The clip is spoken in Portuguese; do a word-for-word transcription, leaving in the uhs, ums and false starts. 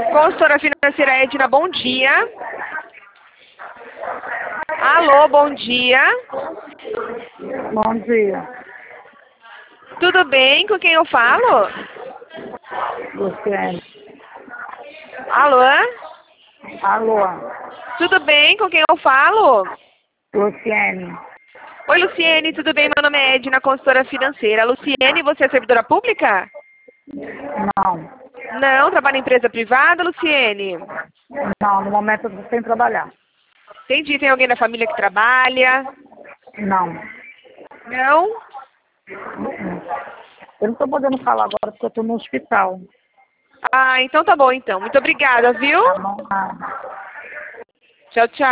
Consultora financeira Edna, bom dia. Alô, bom dia. Bom dia, Tudo bem? Com quem eu falo? Luciene. Alô? Alô, Tudo bem? Com quem eu falo? Luciene. Oi, Luciene, tudo bem? Meu nome é Edna, consultora financeira. Luciene, você é servidora pública? Não, Não, trabalha em empresa privada, Luciene? não, no momento eu estou sem trabalhar. Entendi, tem alguém da família que trabalha? Não. Não? Eu não estou podendo falar agora porque eu estou no hospital. Ah, então tá bom então. Muito obrigada, viu? Tá bom? Ah. Tchau, tchau.